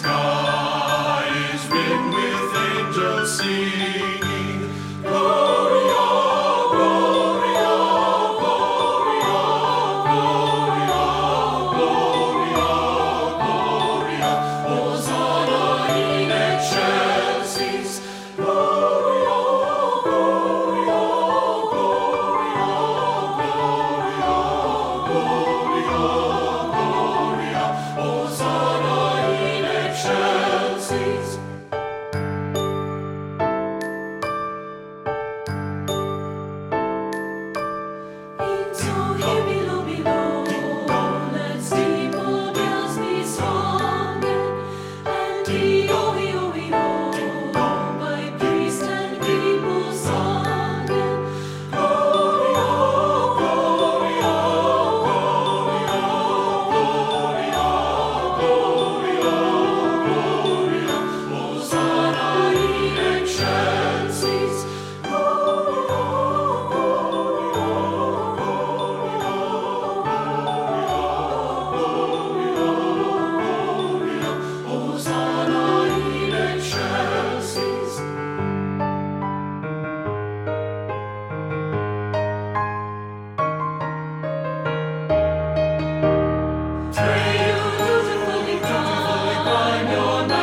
sky is rimmed with angels singing, Gloria, Gloria, Gloria, Gloria, Gloria, Gloria, Hosanna in excelsis, Gloria, Gloria, Gloria, Gloria, Gloria, Hosanna in excelsis. So here below, let steeple bells be swungen, and E-O-E-O-E-O, by priest and people sungen. Gloria, Gloria, Gloria, Gloria, Gloria, Gloria, Hosanna in excelsis, Gloria, Gloria, Hosanna in excelsis. Pray you dutifully climb your